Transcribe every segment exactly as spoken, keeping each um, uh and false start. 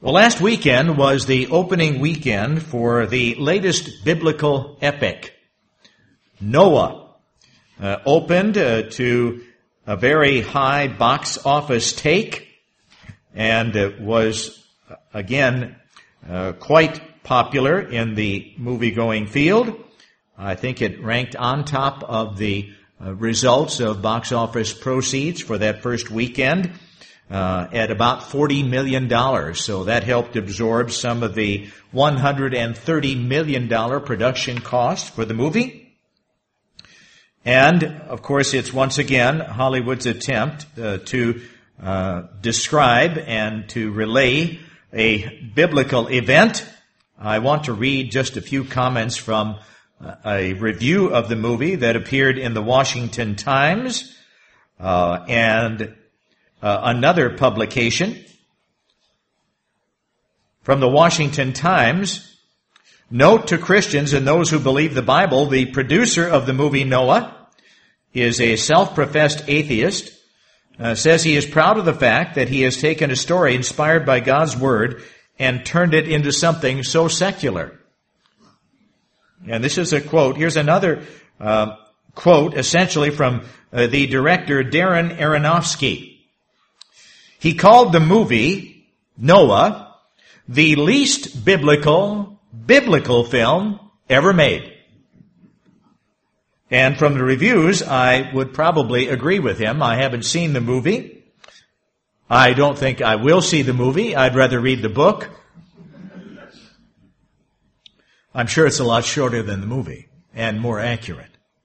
Well, last weekend was the opening weekend for the latest biblical epic, Noah. Uh, opened uh, to a very high box office take, and it was, uh, again, uh, quite popular in the movie-going field. I think it ranked on top of the uh, results of box office proceeds for that first weekend. Uh, at about forty million dollars. So that helped absorb some of the one hundred thirty million dollars production cost for the movie. And, of course, it's once again Hollywood's attempt uh, to uh, describe and to relay a biblical event. I want to read just a few comments from a review of the movie that appeared in the Washington Times uh, and Uh, another publication from the Washington Times. Note to Christians and those who believe the Bible, the producer of the movie Noah is a self-professed atheist, uh, says he is proud of the fact that he has taken a story inspired by God's Word and turned it into something so secular. And this is a quote. Here's another uh, quote, essentially from uh, the director Darren Aronofsky. He called the movie, Noah, the least biblical, biblical film ever made. And from the reviews, I would probably agree with him. I haven't seen the movie. I don't think I will see the movie. I'd rather read the book. I'm sure it's a lot shorter than the movie and more accurate.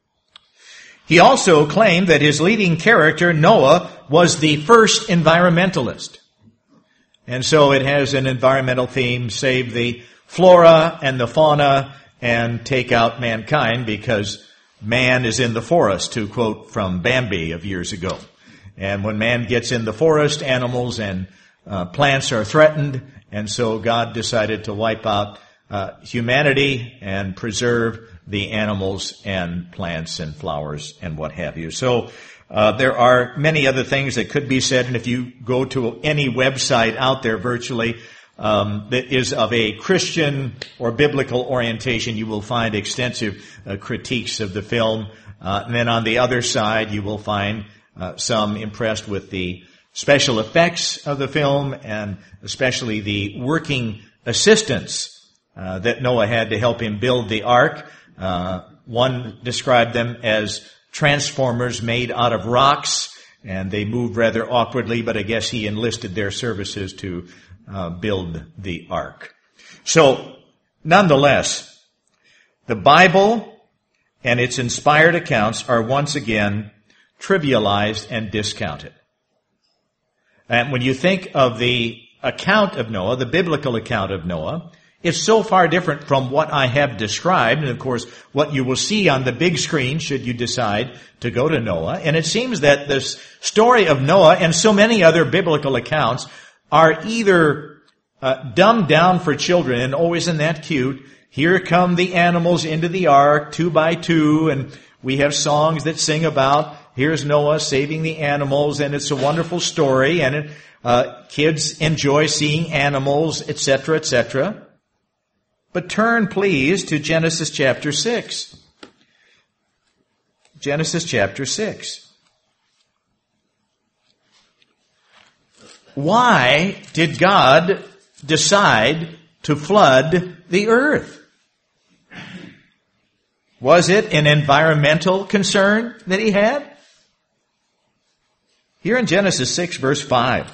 He also claimed that his leading character, Noah, was the first environmentalist. And so it has an environmental theme, save the flora and the fauna and take out mankind because man is in the forest, to quote from Bambi of years ago. And when man gets in the forest, animals and uh, plants are threatened, and so God decided to wipe out uh, humanity and preserve the animals and plants and flowers and what have you. So uh, there are many other things that could be said, and if you go to any website out there virtually um, that is of a Christian or biblical orientation, you will find extensive uh, critiques of the film. Uh, and then on the other side, you will find uh, some impressed with the special effects of the film and especially the working assistants uh, that Noah had to help him build the ark. Uh, one described them as transformers made out of rocks, and they moved rather awkwardly, but I guess he enlisted their services to uh, build the ark. So, nonetheless, the Bible and its inspired accounts are once again trivialized and discounted. And when you think of the account of Noah, the biblical account of Noah, it's so far different from what I have described, and of course, what you will see on the big screen should you decide to go to Noah. And it seems that this story of Noah and so many other biblical accounts are either uh, dumbed down for children, and oh, isn't that cute? Here come the animals into the ark, two by two, and we have songs that sing about, here's Noah saving the animals, and it's a wonderful story, and it, uh, kids enjoy seeing animals, et cetera, et cetera. But turn, please, to Genesis chapter six. Genesis chapter six. Why did God decide to flood the earth? Was it an environmental concern that he had? Here in Genesis six, verse five.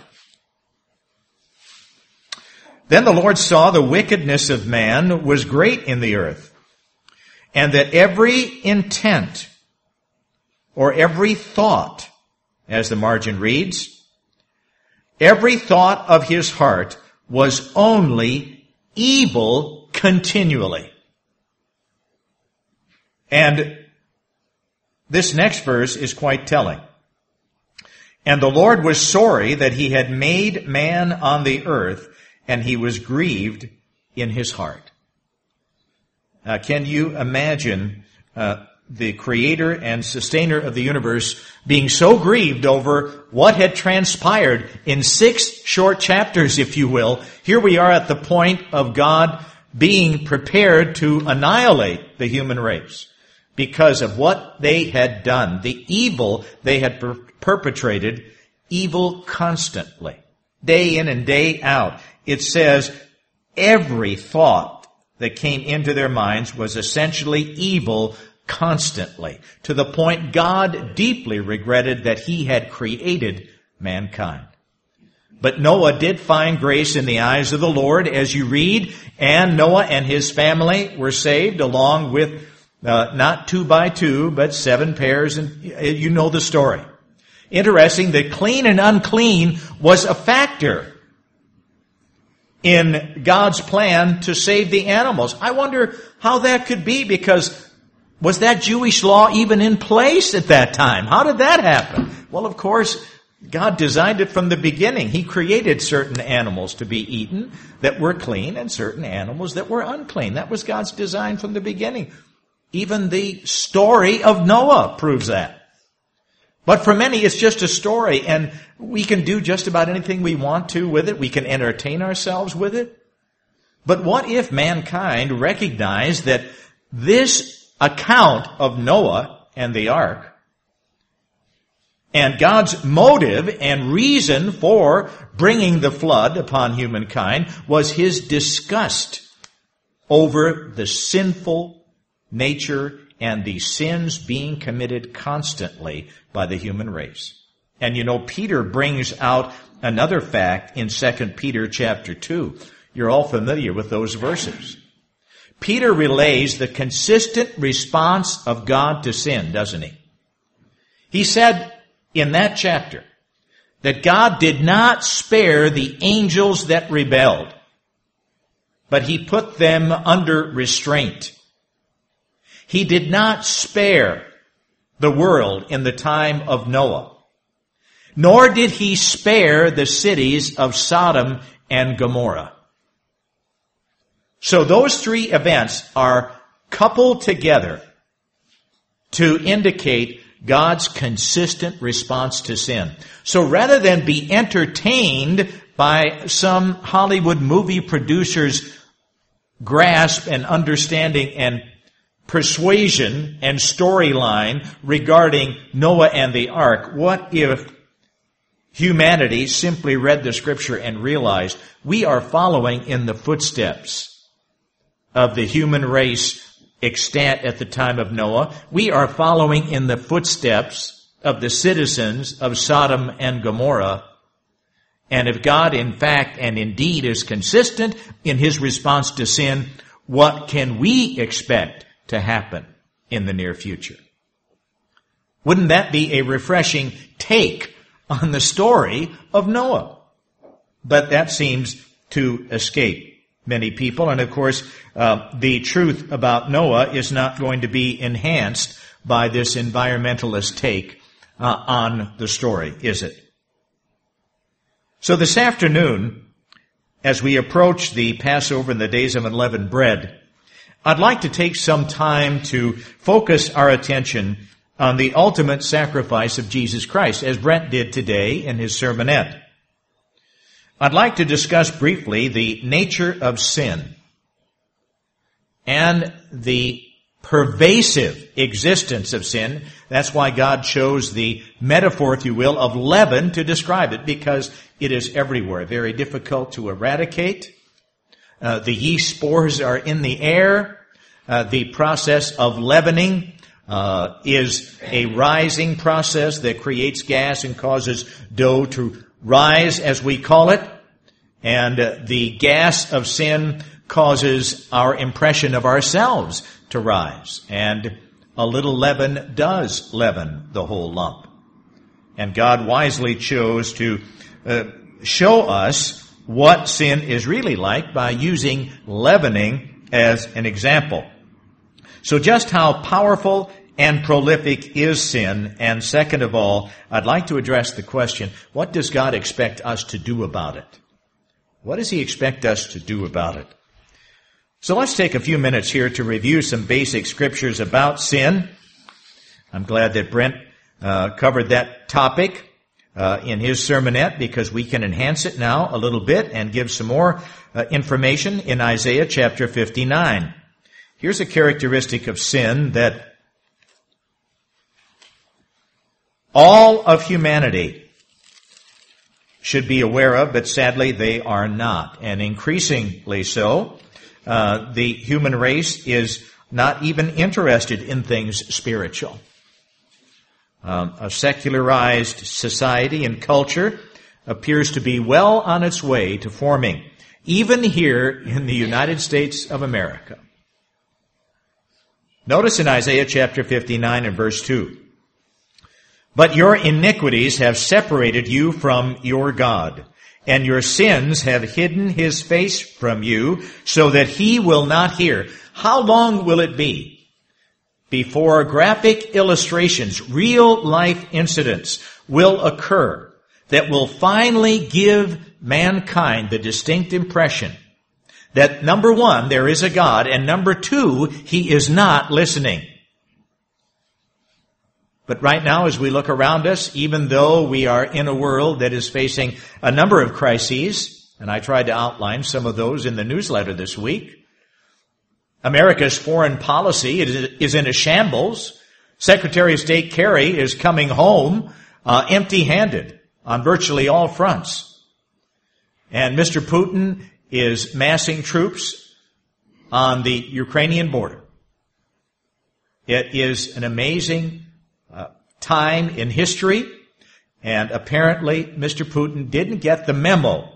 Then the Lord saw the wickedness of man was great in the earth, and that every intent or every thought, as the margin reads, every thought of his heart was only evil continually. And this next verse is quite telling. And the Lord was sorry that he had made man on the earth, and he was grieved in his heart. Uh, can you imagine uh, the creator and sustainer of the universe, being so grieved over what had transpired in six short chapters, if you will, here we are at the point of God being prepared to annihilate the human race because of what they had done, the evil they had per- perpetrated, evil constantly, day in and day out. It says every thought that came into their minds was essentially evil constantly, to the point God deeply regretted that he had created mankind. But Noah did find grace in the eyes of the Lord, as you read, and Noah and his family were saved along with uh, not two by two, but seven pairs, and you know the story. Interesting that clean and unclean was a factor in God's plan to save the animals. I wonder how that could be, because was that Jewish law even in place at that time? How did that happen? Well, of course, God designed it from the beginning. He created certain animals to be eaten that were clean and certain animals that were unclean. That was God's design from the beginning. Even the story of Noah proves that. But for many, it's just a story, and we can do just about anything we want to with it. We can entertain ourselves with it. But what if mankind recognized that this account of Noah and the ark, and God's motive and reason for bringing the flood upon humankind, was his disgust over the sinful nature and the sins being committed constantly by the human race. And you know, Peter brings out another fact in Second Peter chapter two. You're all familiar with those verses. Peter relays the consistent response of God to sin, doesn't he? He said in that chapter that God did not spare the angels that rebelled, but he put them under restraint. He did not spare the world in the time of Noah, nor did he spare the cities of Sodom and Gomorrah. So those three events are coupled together to indicate God's consistent response to sin. So rather than be entertained by some Hollywood movie producer's grasp and understanding and persuasion and storyline regarding Noah and the ark, what if humanity simply read the scripture and realized we are following in the footsteps of the human race extant at the time of Noah? We are following in the footsteps of the citizens of Sodom and Gomorrah. And if God in fact and indeed is consistent in his response to sin, what can we expect to happen in the near future? Wouldn't that be a refreshing take on the story of Noah? But that seems to escape many people. And of course, uh, the truth about Noah is not going to be enhanced by this environmentalist take uh, on the story, is it? So this afternoon, as we approach the Passover and the days of unleavened bread, I'd like to take some time to focus our attention on the ultimate sacrifice of Jesus Christ, as Brent did today in his sermonette. I'd like to discuss briefly the nature of sin and the pervasive existence of sin. That's why God chose the metaphor, if you will, of leaven to describe it, because it is everywhere, very difficult to eradicate. Uh, the yeast spores are in the air. Uh, the process of leavening uh, is a rising process that creates gas and causes dough to rise, as we call it. And uh, the gas of sin causes our impression of ourselves to rise. And a little leaven does leaven the whole lump. And God wisely chose to uh, show us what sin is really like by using leavening as an example. So just how powerful and prolific is sin? And second of all, I'd like to address the question, what does God expect us to do about it? What does he expect us to do about it? So let's take a few minutes here to review some basic scriptures about sin. I'm glad that Brent uh, covered that topic uh, in his sermonette, because we can enhance it now a little bit and give some more uh, information in Isaiah chapter fifty-nine. Here's a characteristic of sin that all of humanity should be aware of, but sadly they are not. And increasingly so, uh, the human race is not even interested in things spiritual. Um, a secularized society and culture appears to be well on its way to forming, even here in the United States of America. Notice in Isaiah chapter fifty-nine and verse two, "But your iniquities have separated you from your God, and your sins have hidden his face from you, so that he will not hear." How long will it be before graphic illustrations, real life incidents will occur that will finally give mankind the distinct impression that, number one, there is a God, and number two, he is not listening? But right now, as we look around us, even though we are in a world that is facing a number of crises, and I tried to outline some of those in the newsletter this week, America's foreign policy is in a shambles. Secretary of State Kerry is coming home uh, empty-handed on virtually all fronts. And Mister Putin is massing troops on the Ukrainian border. It is an amazing uh, time in history, and apparently Mister Putin didn't get the memo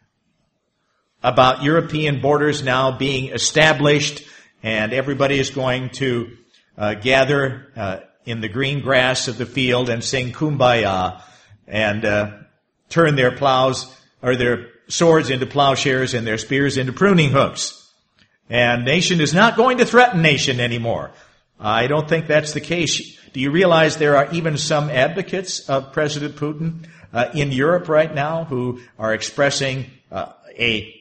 about European borders now being established, and everybody is going to uh, gather uh, in the green grass of the field and sing Kumbaya and uh, turn their plows or their swords into plowshares and their spears into pruning hooks. And nation is not going to threaten nation anymore. I don't think that's the case. Do you realize there are even some advocates of President Putin uh, in Europe right now who are expressing uh, a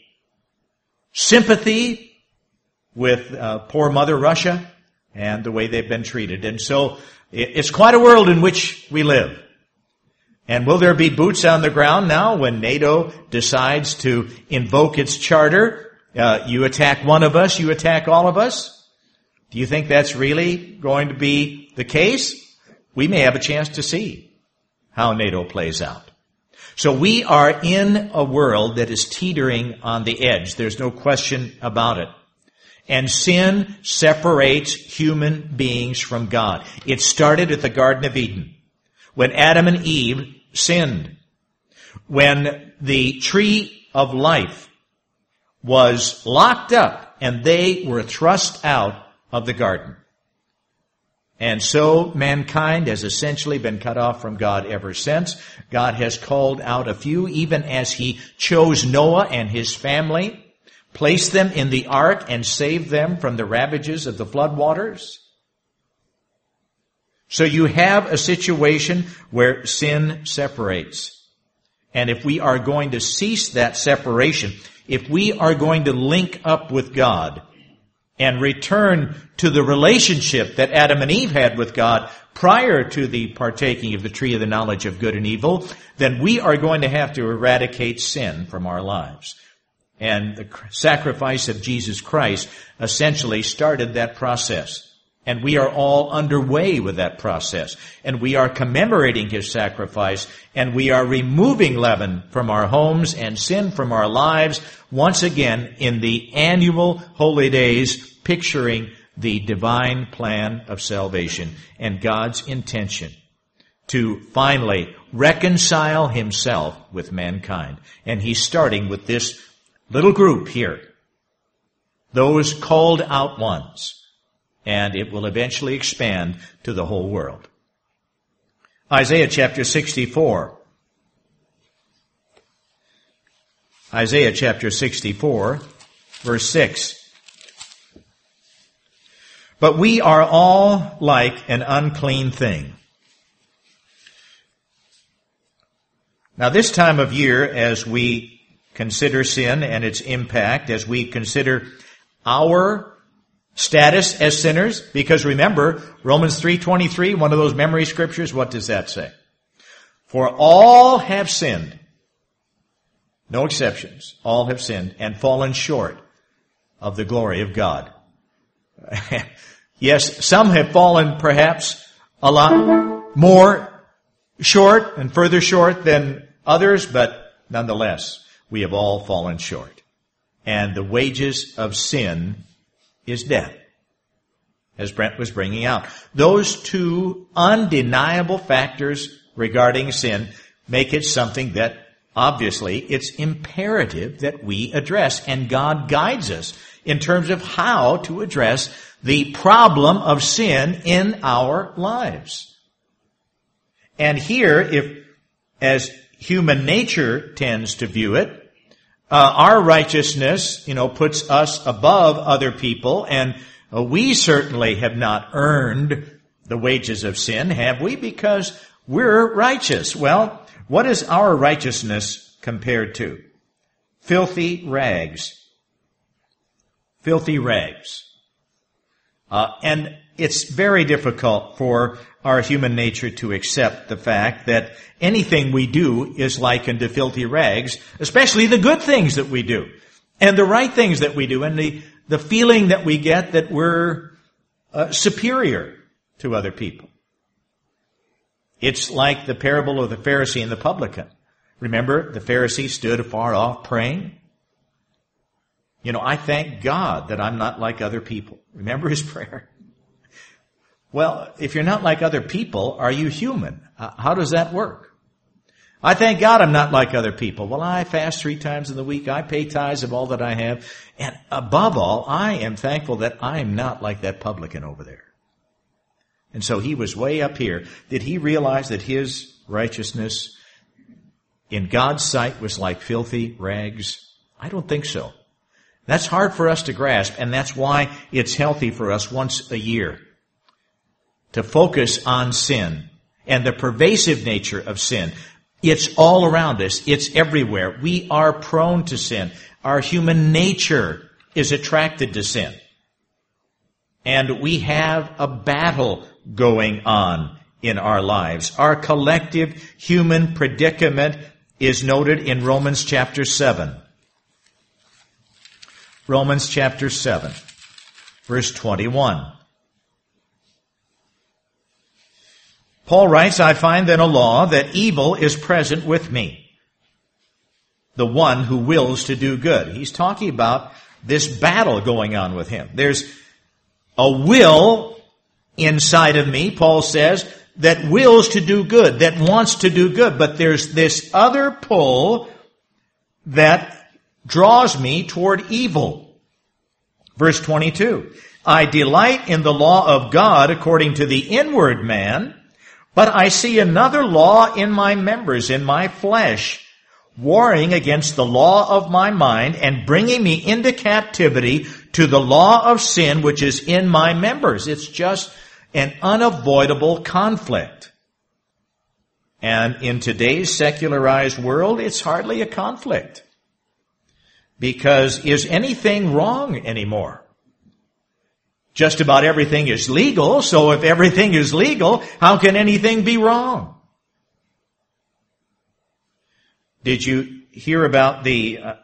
sympathy with uh, poor Mother Russia and the way they've been treated? And so it's quite a world in which we live. And will there be boots on the ground now when NATO decides to invoke its charter? Uh, you attack one of us, you attack all of us? Do you think that's really going to be the case? We may have a chance to see how NATO plays out. So we are in a world that is teetering on the edge. There's no question about it. And sin separates human beings from God. It started at the Garden of Eden, when Adam and Eve sinned, when the tree of life was locked up and they were thrust out of the garden. And so mankind has essentially been cut off from God ever since. God has called out a few, even as he chose Noah and his family, placed them in the ark and saved them from the ravages of the floodwaters. So you have a situation where sin separates. And if we are going to cease that separation, if we are going to link up with God and return to the relationship that Adam and Eve had with God prior to the partaking of the tree of the knowledge of good and evil, then we are going to have to eradicate sin from our lives. And the sacrifice of Jesus Christ essentially started that process. And we are all underway with that process. And we are commemorating his sacrifice, and we are removing leaven from our homes and sin from our lives once again in the annual holy days, picturing the divine plan of salvation and God's intention to finally reconcile himself with mankind. And he's starting with this little group here, those called out ones. And it will eventually expand to the whole world. Isaiah chapter sixty-four. Isaiah chapter sixty-four, verse six. But we are all like an unclean thing. Now this time of year, as we consider sin and its impact, as we consider our status as sinners, because remember, Romans three twenty-three, one of those memory scriptures, what does that say? For all have sinned, no exceptions, all have sinned and fallen short of the glory of God. Yes, some have fallen perhaps a lot more short and further short than others, but nonetheless, we have all fallen short. And the wages of sin is death, as Brent was bringing out. Those two undeniable factors regarding sin make it something that obviously it's imperative that we address, and God guides us in terms of how to address the problem of sin in our lives. And here, if, as human nature tends to view it, uh, our righteousness, you know, puts us above other people, and uh, we certainly have not earned the wages of sin, have we? Because we're righteous. Well, what is our righteousness compared to? Filthy rags. Filthy rags. Uh, and it's very difficult for our human nature to accept the fact that anything we do is likened to filthy rags, especially the good things that we do, and the right things that we do, and the, the feeling that we get that we're uh, superior to other people. It's like the parable of the Pharisee and the publican. Remember, the Pharisee stood afar off praying. You know, I thank God that I'm not like other people. Remember his prayer? Well, if you're not like other people, are you human? Uh, how does that work? I thank God I'm not like other people. Well, I fast three times in the week. I pay tithes of all that I have. And above all, I am thankful that I am not like that publican over there. And so he was way up here. Did he realize that his righteousness in God's sight was like filthy rags? I don't think so. That's hard for us to grasp, and that's why it's healthy for us once a year to focus on sin and the pervasive nature of sin. It's all around us. It's everywhere. We are prone to sin. Our human nature is attracted to sin. And we have a battle going on in our lives. Our collective human predicament is noted in Romans chapter seven. Romans chapter seven, verse twenty-one. Paul writes, I find then a law that evil is present with me, the one who wills to do good. He's talking about this battle going on with him. There's a will inside of me, Paul says, that wills to do good, that wants to do good. But there's this other pull that draws me toward evil. Verse twenty-two, I delight in the law of God according to the inward man, but I see another law in my members, in my flesh, warring against the law of my mind and bringing me into captivity to the law of sin which is in my members. It's just an unavoidable conflict. And in today's secularized world, it's hardly a conflict. Because is anything wrong anymore? Just about everything is legal, so if everything is legal, how can anything be wrong? Did you hear about the uh,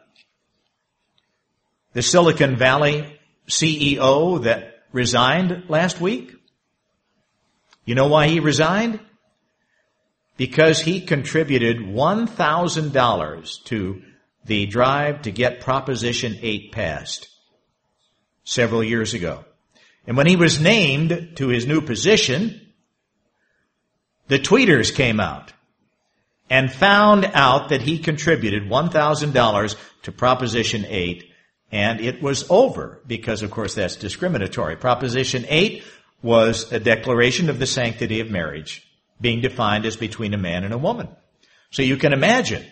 the Silicon Valley C E O that resigned last week? You know why he resigned? Because he contributed one thousand dollars to the drive to get Proposition eight passed several years ago. And when he was named to his new position, the tweeters came out and found out that he contributed one thousand dollars to Proposition eight, and it was over because, of course, that's discriminatory. Proposition eight was a declaration of the sanctity of marriage, being defined as between a man and a woman. So you can imagine,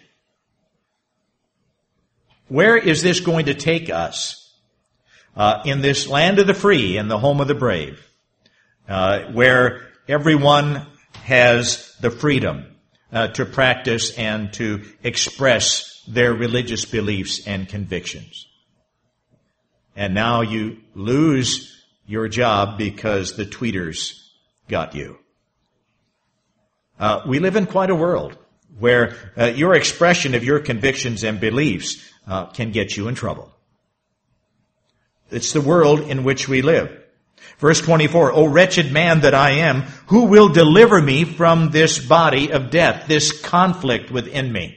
where is this going to take us uh, in this land of the free and the home of the brave, uh, where everyone has the freedom uh, to practice and to express their religious beliefs and convictions? And now you lose your job because the tweeters got you. Uh, we live in quite a world where uh, your expression of your convictions and beliefs uh, can get you in trouble. It's the world in which we live. Verse twenty-four, O wretched man that I am, who will deliver me from this body of death, this conflict within me?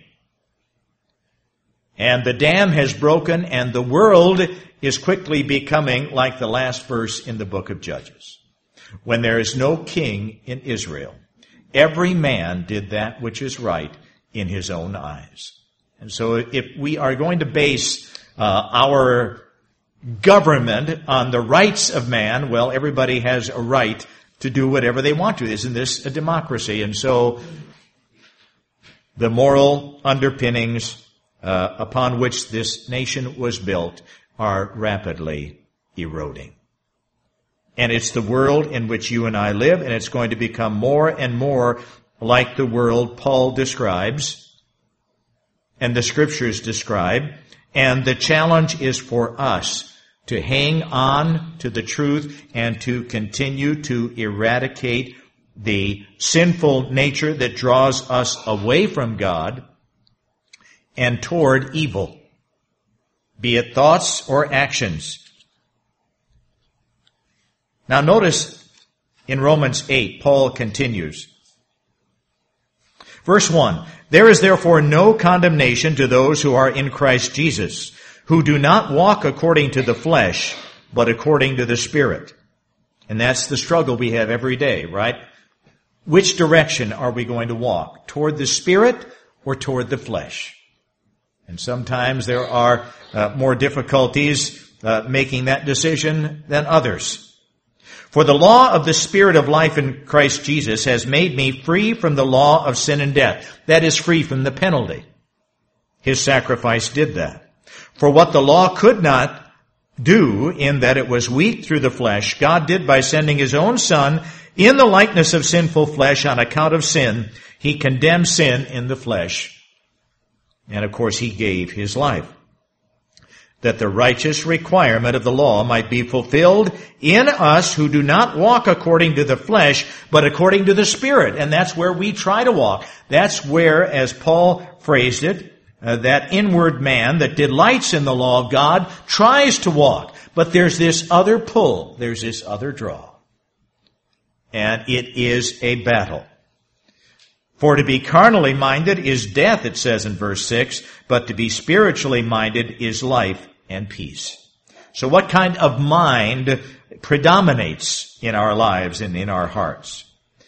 And the dam has broken, and the world is quickly becoming like the last verse in the book of Judges. When there is no king in Israel, every man did that which is right in his own eyes. And so if we are going to base uh, our government on the rights of man, well, everybody has a right to do whatever they want to. Isn't this a democracy? And so the moral underpinnings uh, upon which this nation was built are rapidly eroding. And it's the world in which you and I live, and it's going to become more and more like the world Paul describes and the Scriptures describe. And the challenge is for us to hang on to the truth and to continue to eradicate the sinful nature that draws us away from God and toward evil, be it thoughts or actions. Now notice in Romans eight, Paul continues. Verse one, there is therefore no condemnation to those who are in Christ Jesus, who do not walk according to the flesh, but according to the Spirit. And that's the struggle we have every day, right? Which direction are we going to walk? Toward the Spirit or toward the flesh? And sometimes there are uh, more difficulties uh, making that decision than others. For the law of the Spirit of life in Christ Jesus has made me free from the law of sin and death. That is, free from the penalty. His sacrifice did that. For what the law could not do, in that it was weak through the flesh, God did by sending His own Son in the likeness of sinful flesh on account of sin. He condemned sin in the flesh. And of course, He gave His life, that the righteous requirement of the law might be fulfilled in us who do not walk according to the flesh, but according to the Spirit. And that's where we try to walk. That's where, as Paul phrased it, uh, that inward man that delights in the law of God tries to walk. But there's this other pull. There's this other draw. And it is a battle. For to be carnally minded is death, it says in verse six, but to be spiritually minded is life and peace. So what kind of mind predominates in our lives and in our hearts?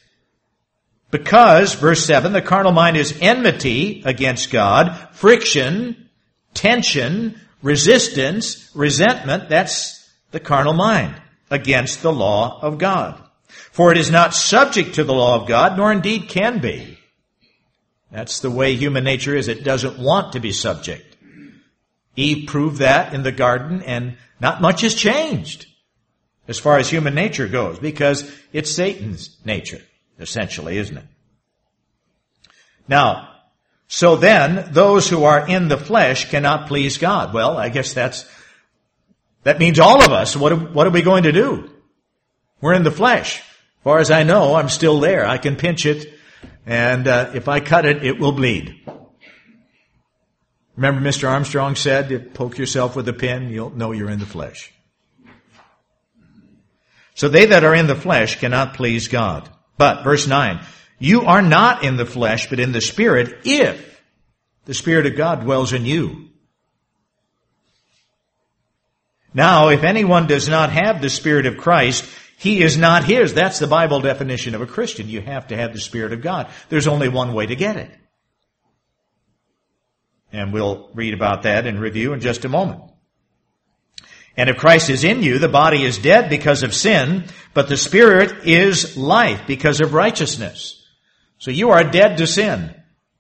Because, verse seven, the carnal mind is enmity against God, friction, tension, resistance, resentment. That's the carnal mind against the law of God. For it is not subject to the law of God, nor indeed can be. That's the way human nature is. It doesn't want to be subject. Eve proved that in the garden, and not much has changed as far as human nature goes, because it's Satan's nature, essentially, isn't it? Now, so then, those who are in the flesh cannot please God. Well, I guess that's, that means all of us. What are, what are we going to do? We're in the flesh. As far as I know, I'm still there. I can pinch it, and uh, if I cut it, it will bleed. Remember Mister Armstrong said, poke yourself with a pin, you'll know you're in the flesh. So they that are in the flesh cannot please God. But, verse nine, you are not in the flesh, but in the Spirit, if the Spirit of God dwells in you. Now, if anyone does not have the Spirit of Christ, he is not his. That's the Bible definition of a Christian. You have to have the Spirit of God. There's only one way to get it. And we'll read about that in review in just a moment. And if Christ is in you, the body is dead because of sin, but the Spirit is life because of righteousness. So you are dead to sin.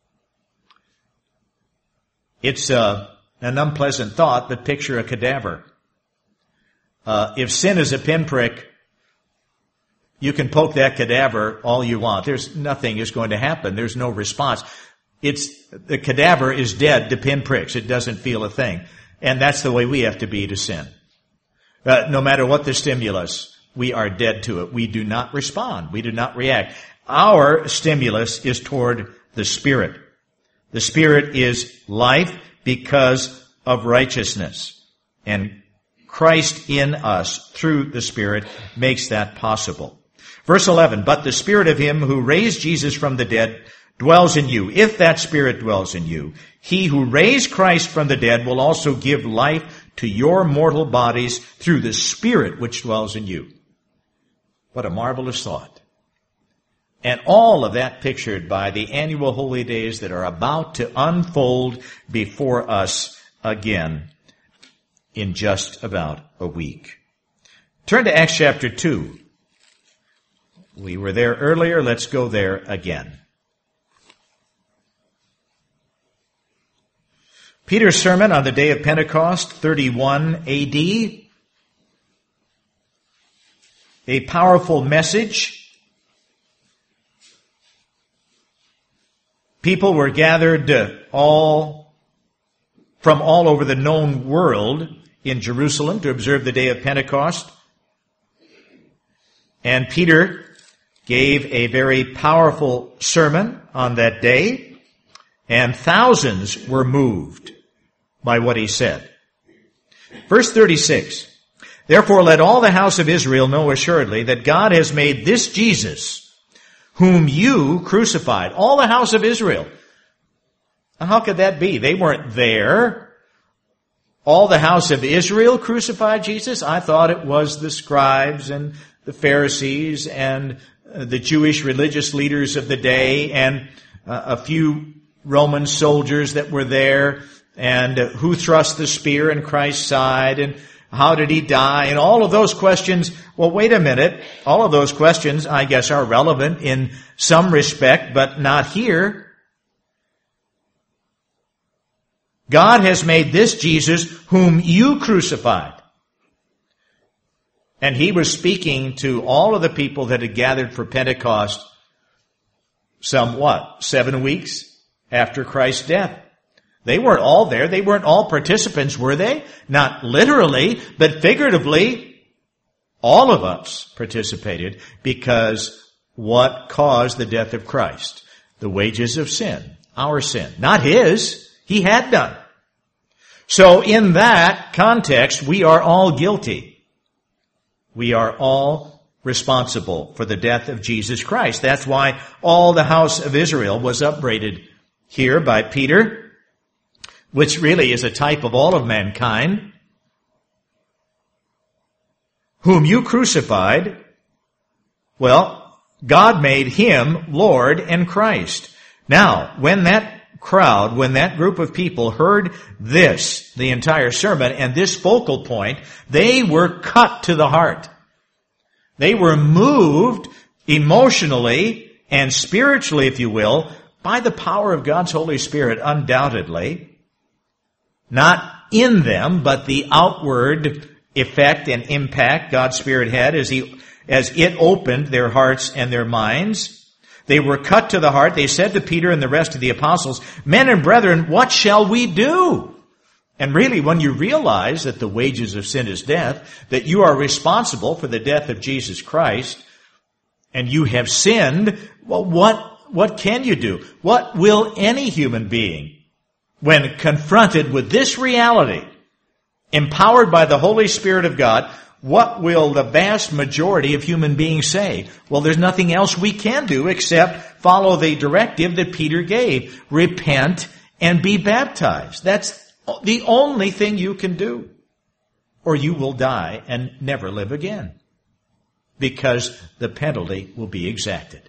It's uh, an unpleasant thought, but picture a cadaver. Uh, if sin is a pinprick, you can poke that cadaver all you want. There's nothing is going to happen. There's no response. It's, the cadaver is dead to pinpricks. It doesn't feel a thing. And that's the way we have to be to sin. Uh, no matter what the stimulus, we are dead to it. We do not respond. We do not react. Our stimulus is toward the Spirit. The Spirit is life because of righteousness. And Christ in us through the Spirit makes that possible. Verse eleven, but the Spirit of him who raised Jesus from the dead dwells in you. If that Spirit dwells in you, he who raised Christ from the dead will also give life to your mortal bodies through the Spirit which dwells in you. What a marvelous thought. And all of that pictured by the annual holy days that are about to unfold before us again in just about a week. Turn to Acts chapter two. We were there earlier. Let's go there again. Peter's sermon on the day of Pentecost, thirty-one A D. A powerful message. People were gathered uh, all from all over the known world in Jerusalem to observe the day of Pentecost. And Peter gave a very powerful sermon on that day, and thousands were moved by what he said. Verse thirty-six, therefore let all the house of Israel know assuredly that God has made this Jesus, whom you crucified. All the house of Israel. Now, how could that be? They weren't there. All the house of Israel crucified Jesus? I thought it was the scribes and the Pharisees and the Jewish religious leaders of the day and a few Roman soldiers that were there, and who thrust the spear in Christ's side, and how did he die, and all of those questions. Well, wait a minute. All of those questions, I guess, are relevant in some respect, but not here. God has made this Jesus whom you crucified. And he was speaking to all of the people that had gathered for Pentecost some, what, seven weeks after Christ's death. They weren't all there. They weren't all participants, were they? Not literally, but figuratively, all of us participated, because what caused the death of Christ? The wages of sin, our sin, not his. He had done. So in that context, we are all guilty. We are all responsible for the death of Jesus Christ. That's why all the house of Israel was upbraided here by Peter, which really is a type of all of mankind, whom you crucified. Well, God made him Lord and Christ. Now, when that crowd, when that group of people heard this, the entire sermon, and this focal point, they were cut to the heart. They were moved emotionally and spiritually, if you will, by the power of God's Holy Spirit, undoubtedly. Not in them, but the outward effect and impact God's Spirit had as he, as it opened their hearts and their minds. They were cut to the heart. They said to Peter and the rest of the apostles, men and brethren, what shall we do? And really, when you realize that the wages of sin is death, that you are responsible for the death of Jesus Christ, and you have sinned, well, what, what can you do? What will any human being, when confronted with this reality, empowered by the Holy Spirit of God, what will the vast majority of human beings say? Well, there's nothing else we can do except follow the directive that Peter gave. Repent and be baptized. That's the only thing you can do. Or you will die and never live again, because the penalty will be exacted.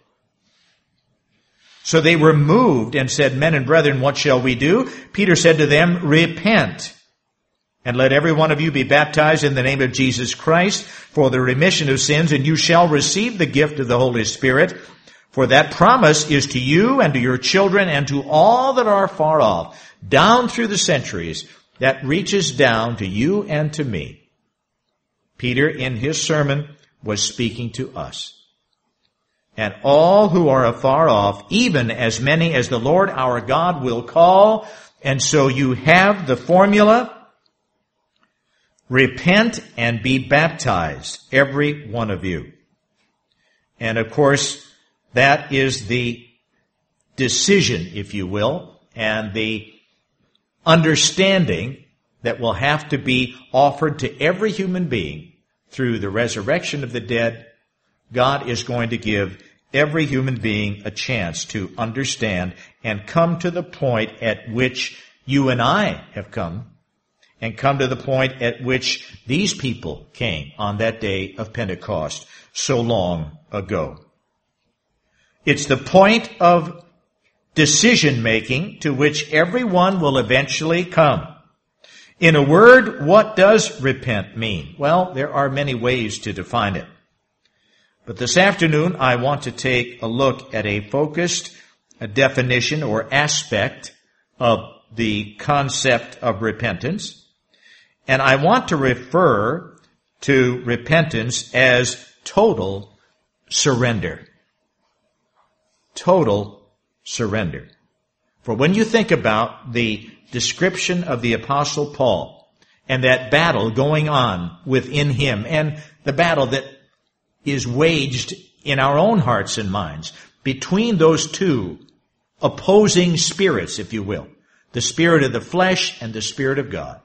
So they were moved and said, men and brethren, what shall we do? Peter said to them, repent, and let every one of you be baptized in the name of Jesus Christ for the remission of sins, and you shall receive the gift of the Holy Spirit. For that promise is to you and to your children and to all that are far off, down through the centuries, that reaches down to you and to me. Peter, in his sermon, was speaking to us. And all who are afar off, even as many as the Lord our God will call. And so you have the formula. Repent and be baptized, every one of you. And of course, that is the decision, if you will, and the understanding that will have to be offered to every human being through the resurrection of the dead. God is going to give every human being a chance to understand and come to the point at which you and I have come, and come to the point at which these people came on that day of Pentecost so long ago. It's the point of decision-making to which everyone will eventually come. In a word, what does repent mean? Well, there are many ways to define it. But this afternoon, I want to take a look at a focused a definition or aspect of the concept of repentance. And I want to refer to repentance as total surrender. Total surrender. For when you think about the description of the Apostle Paul and that battle going on within him, and the battle that is waged in our own hearts and minds between those two opposing spirits, if you will, the spirit of the flesh and the Spirit of God.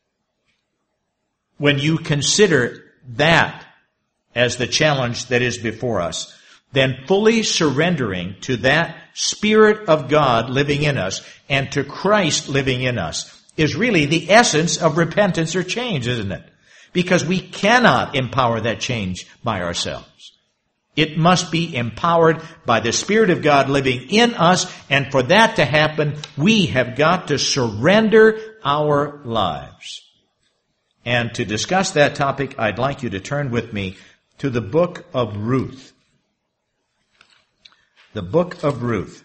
When you consider that as the challenge that is before us, then fully surrendering to that Spirit of God living in us and to Christ living in us is really the essence of repentance or change, isn't it? Because we cannot empower that change by ourselves. It must be empowered by the Spirit of God living in us, and for that to happen, we have got to surrender our lives. And to discuss that topic, I'd like you to turn with me to the book of Ruth. The book of Ruth.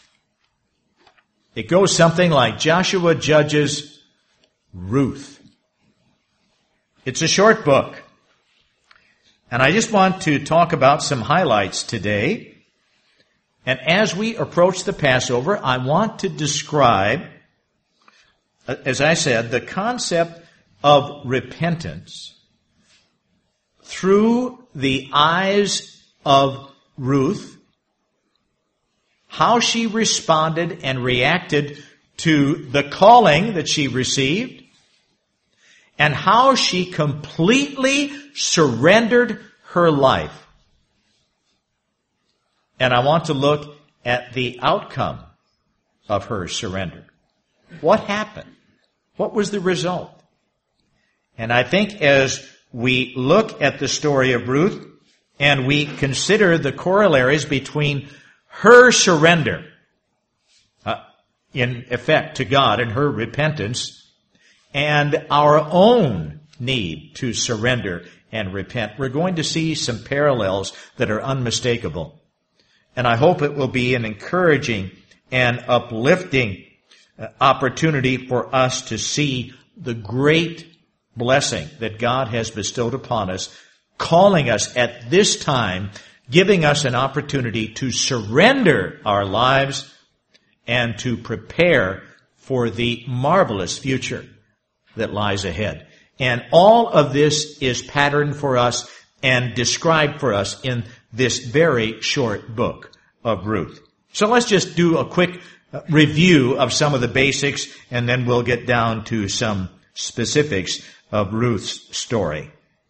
It goes something like Joshua judges Ruth. It's a short book. And I just want to talk about some highlights today. And as we approach the Passover, I want to describe, as I said, the concept of repentance through the eyes of Ruth, how she responded and reacted to the calling that she received, and how she completely surrendered her life. And I want to look at the outcome of her surrender. What happened? What was the result? And I think as we look at the story of Ruth and we consider the corollaries between her surrender, uh, in effect, to God and her repentance, and our own need to surrender and repent, we're going to see some parallels that are unmistakable. And I hope it will be an encouraging and uplifting uh, opportunity for us to see the great blessing that God has bestowed upon us, calling us at this time, giving us an opportunity to surrender our lives and to prepare for the marvelous future that lies ahead. And all of this is patterned for us and described for us in this very short book of Ruth. So let's just do a quick review of some of the basics, and then we'll get down to some specifics of Ruth's story.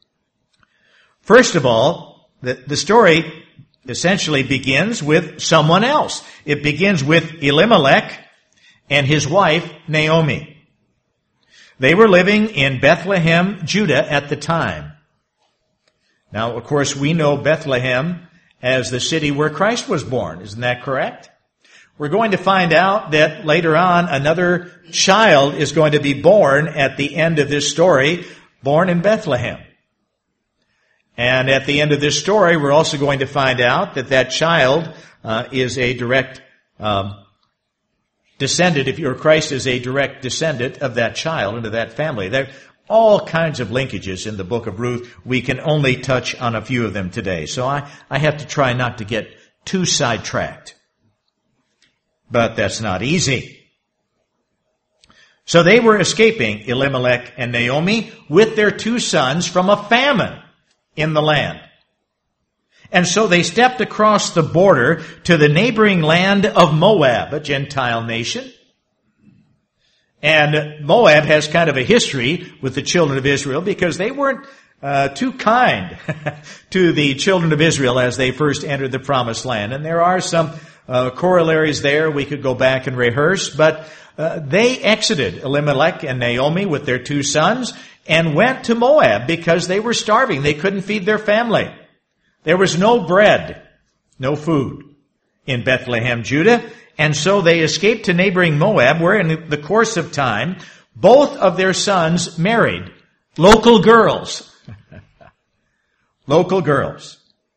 First of all, the, the story essentially begins with someone else. It begins with Elimelech and his wife, Naomi. They were living in Bethlehem, Judah at the time. Now, of course, we know Bethlehem as the city where Christ was born. Isn't that correct? We're going to find out that later on another child is going to be born at the end of this story, born in Bethlehem. And at the end of this story, we're also going to find out that that child uh, is a direct um, descendant, if you're Christ, is a direct descendant of that child and of that family. There are all kinds of linkages in the book of Ruth. We can only touch on a few of them today. So I, I have to try not to get too sidetracked. But that's not easy. So they were escaping, Elimelech and Naomi, with their two sons from a famine in the land. And so they stepped across the border to the neighboring land of Moab, a Gentile nation. And Moab has kind of a history with the children of Israel because they weren't uh, too kind to the children of Israel as they first entered the promised land. And there are some uh, corollaries there we could go back and rehearse, but uh, they exited Elimelech and Naomi with their two sons and went to Moab because they were starving. They couldn't feed their family. There was no bread, no food in Bethlehem, Judah, and so they escaped to neighboring Moab, where in the course of time, both of their sons married local girls. Local girls.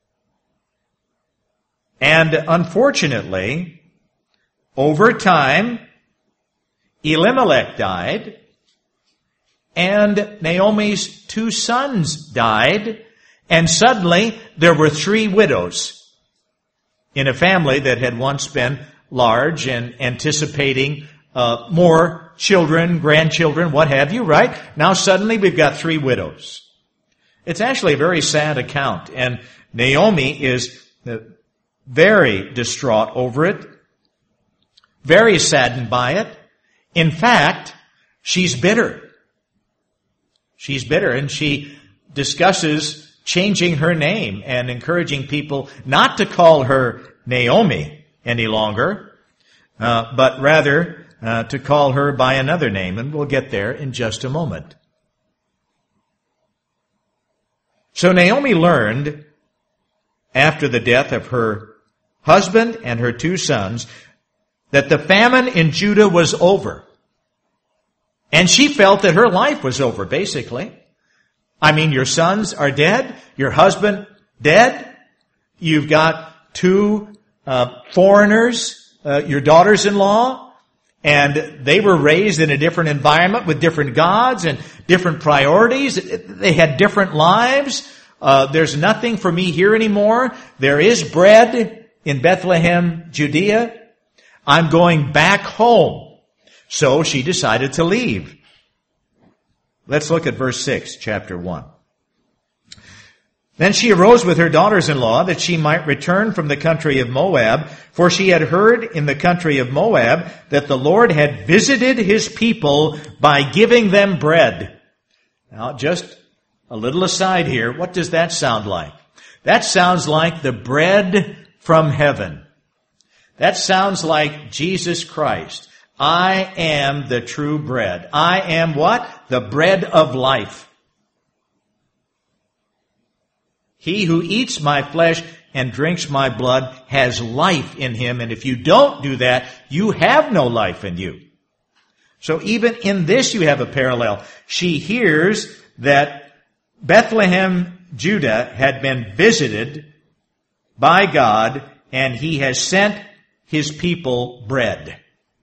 And unfortunately, over time, Elimelech died, and Naomi's two sons died, and suddenly there were three widows in a family that had once been large and anticipating uh, more children, grandchildren, what have you, right? Now suddenly we've got three widows. It's actually a very sad account, and Naomi is very distraught over it, very saddened by it. In fact, she's bitter. She's bitter, and she discusses changing her name and encouraging people not to call her Naomi any longer, uh, but rather uh, to call her by another name, and we'll get there in just a moment. So Naomi learned, after the death of her husband and her two sons, that the famine in Judah was over. And she felt that her life was over, basically. I mean, your sons are dead, your husband dead, you've got two uh, foreigners, uh, your daughters-in-law, and they were raised in a different environment with different gods and different priorities. They had different lives. Uh, there's nothing for me here anymore. There is bread in Bethlehem, Judea. I'm going back home. So she decided to leave. Let's look at verse six, chapter one. Then she arose with her daughters-in-law that she might return from the country of Moab, for she had heard in the country of Moab that the Lord had visited his people by giving them bread. Now, just a little aside here, what does that sound like? That sounds like the bread from heaven. That sounds like Jesus Christ. I am the true bread. I am what? The bread of life. He who eats my flesh and drinks my blood has life in him, and if you don't do that, you have no life in you. So even in this you have a parallel. She hears that Bethlehem, Judah, had been visited by God, and he has sent his people bread.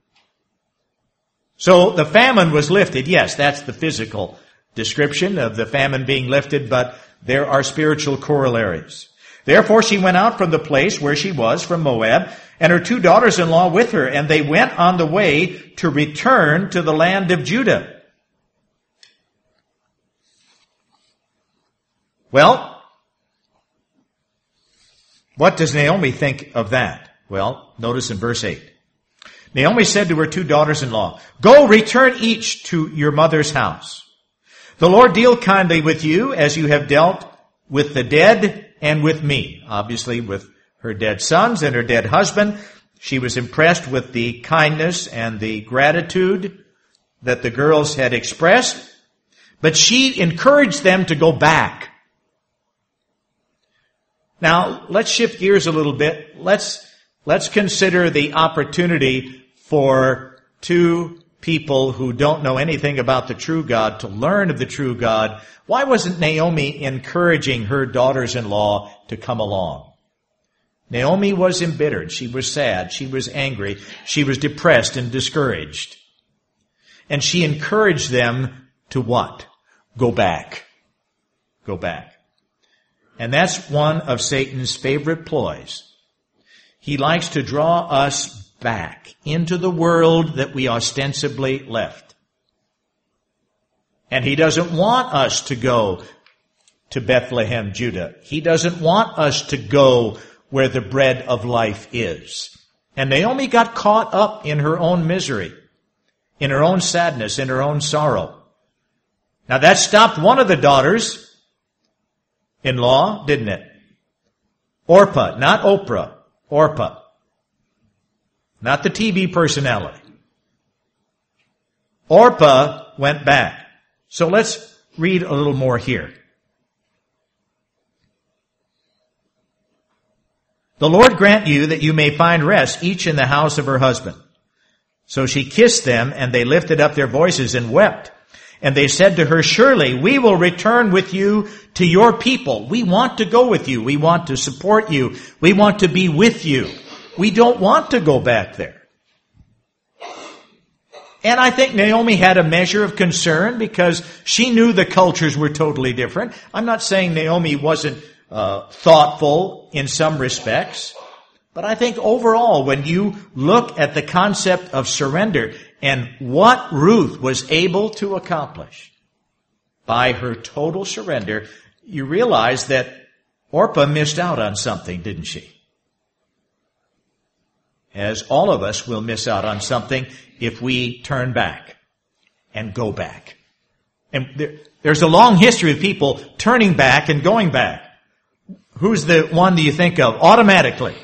So the famine was lifted. Yes, that's the physical description of the famine being lifted, but there are spiritual corollaries. Therefore she went out from the place where she was, from Moab, and her two daughters-in-law with her, and they went on the way to return to the land of Judah. Well, what does Naomi think of that? Well, notice in verse eight. Naomi said to her two daughters-in-law, "Go, return each to your mother's house. The Lord deal kindly with you as you have dealt with the dead and with me." Obviously with her dead sons and her dead husband. She was impressed with the kindness and the gratitude that the girls had expressed. But she encouraged them to go back. Now, let's shift gears a little bit. Let's, let's consider the opportunity for two people who don't know anything about the true God to learn of the true God. Why wasn't Naomi encouraging her daughters-in-law to come along? Naomi was embittered. She was sad. She was angry. She was depressed and discouraged. And she encouraged them to what? Go back. Go back. And that's one of Satan's favorite ploys. He likes to draw us back into the world that we ostensibly left. And he doesn't want us to go to Bethlehem, Judah. He doesn't want us to go where the bread of life is. And Naomi got caught up in her own misery, in her own sadness, in her own sorrow. Now that stopped one of the daughters-in-law, didn't it? Orpah, not Oprah, Orpah. Not the T V personality. Orpah went back. So let's read a little more here. The Lord grant you that you may find rest, each in the house of her husband. So she kissed them, and they lifted up their voices and wept. And they said to her, surely we will return with you to your people. We want to go with you. We want to support you. We want to be with you. We don't want to go back there. And I think Naomi had a measure of concern because she knew the cultures were totally different. I'm not saying Naomi wasn't uh, thoughtful in some respects, but I think overall, when you look at the concept of surrender and what Ruth was able to accomplish by her total surrender, you realize that Orpah missed out on something, didn't she? As all of us will miss out on something if we turn back and go back. And there, there's a long history of people turning back and going back. Who's the one do you think of automatically?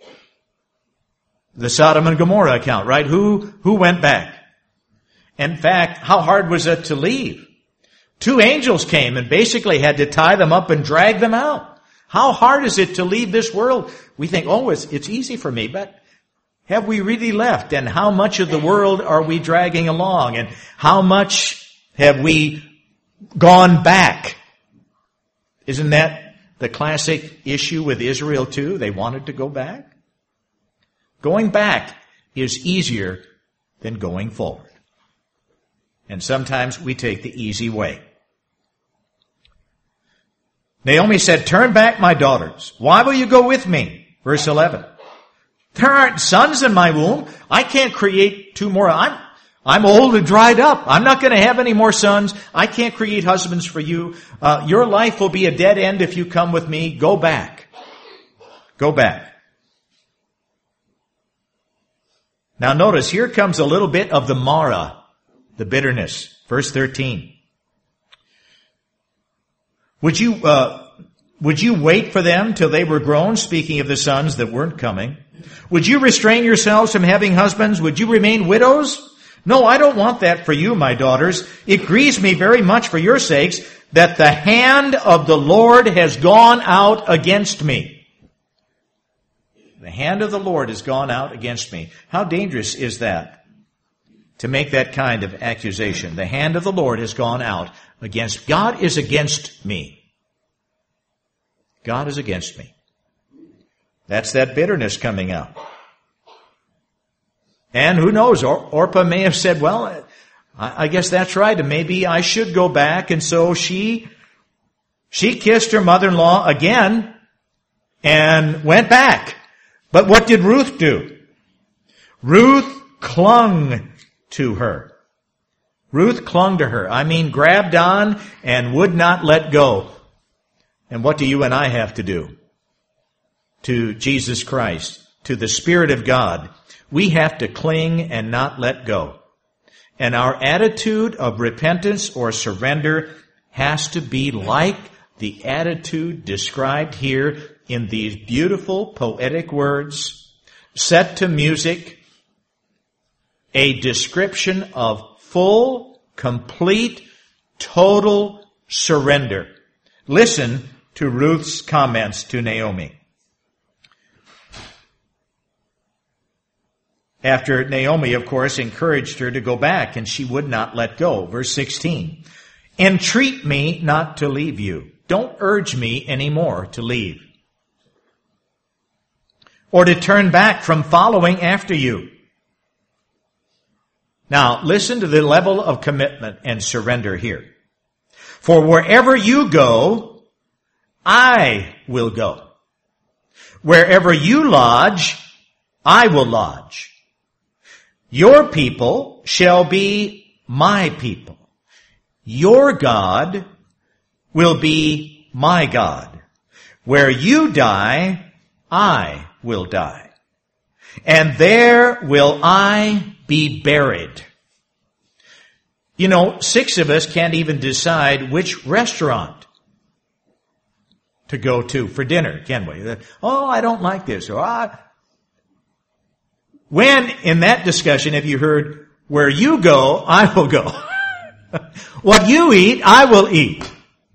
The Sodom and Gomorrah account, right? Who, who went back? In fact, how hard was it to leave? Two angels came and basically had to tie them up and drag them out. How hard is it to leave this world? We think, oh, it's, it's easy for me, but have we really left? And how much of the world are we dragging along? And how much have we gone back? Isn't that the classic issue with Israel too? They wanted to go back. Going back is easier than going forward. And sometimes we take the easy way. Naomi said, turn back, my daughters. Why will you go with me? Verse eleven. There aren't sons in my womb. I can't create two more. I'm, I'm old and dried up. I'm not going to have any more sons. I can't create husbands for you. Uh, your life will be a dead end if you come with me. Go back. Go back. Now notice, here comes a little bit of the Mara, the bitterness. Verse thirteen. Would you, uh, would you wait for them till they were grown? Speaking of the sons that weren't coming. Would you restrain yourselves from having husbands? Would you remain widows? No, I don't want that for you, my daughters. It grieves me very much for your sakes that the hand of the Lord has gone out against me. The hand of the Lord has gone out against me. How dangerous is that? To make that kind of accusation. The hand of the Lord has gone out against, God is against me. God is against me. That's that bitterness coming out. And who knows, Or- Orpah may have said, well, I-, I guess that's right, and maybe I should go back. And so she, she kissed her mother-in-law again and went back. But what did Ruth do? Ruth clung to her. Ruth clung to her. I mean, grabbed on and would not let go. And what do you and I have to do? To Jesus Christ, to the Spirit of God. We have to cling and not let go. And our attitude of repentance or surrender has to be like the attitude described here in these beautiful poetic words, set to music, a description of full, complete, total surrender. Listen to Ruth's comments to Naomi. After Naomi, of course, encouraged her to go back, and she would not let go. Verse sixteen. Entreat me not to leave you. Don't urge me anymore to leave, or to turn back from following after you. Now, listen to the level of commitment and surrender here. For wherever you go, I will go. Wherever you lodge, I will lodge. Your people shall be my people. your God will be my God. Where you die, I will die. And there will I be buried. You know, six of us can't even decide which restaurant to go to for dinner, can we? Oh, I don't like this. Or, I... When in that discussion have you heard, where you go, I will go. What you eat, I will eat.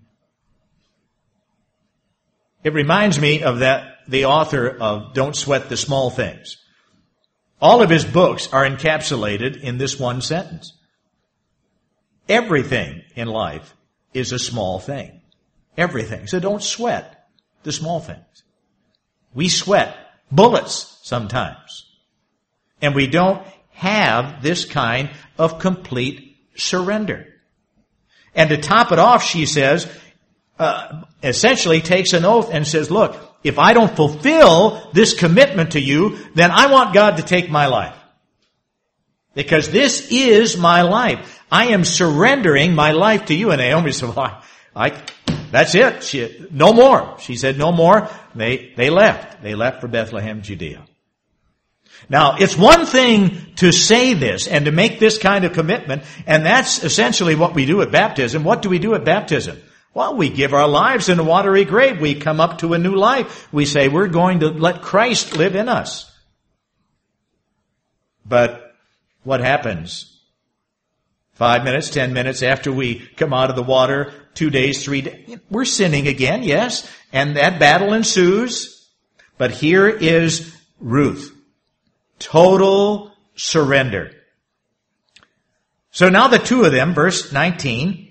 It reminds me of that, the author of Don't Sweat the Small Things. All of his books are encapsulated in this one sentence. Everything in life is a small thing. Everything. So don't sweat the small things. We sweat bullets sometimes. And we don't have this kind of complete surrender. And to top it off, she says, uh, essentially takes an oath and says, look, if I don't fulfill this commitment to you, then I want God to take my life. Because this is my life. I am surrendering my life to you. And Naomi said, well, I, I that's it. She, no more. She said, no more. They, they left. They left for Bethlehem, Judea. Now, it's one thing to say this and to make this kind of commitment, and that's essentially what we do at baptism. What do we do at baptism? Well, we give our lives in a watery grave. We come up to a new life. We say we're going to let Christ live in us. But what happens? Five minutes, ten minutes after we come out of the water, two days, three days, we're sinning again, yes, and that battle ensues. But here is Ruth. Total surrender. So now the two of them, verse nineteen,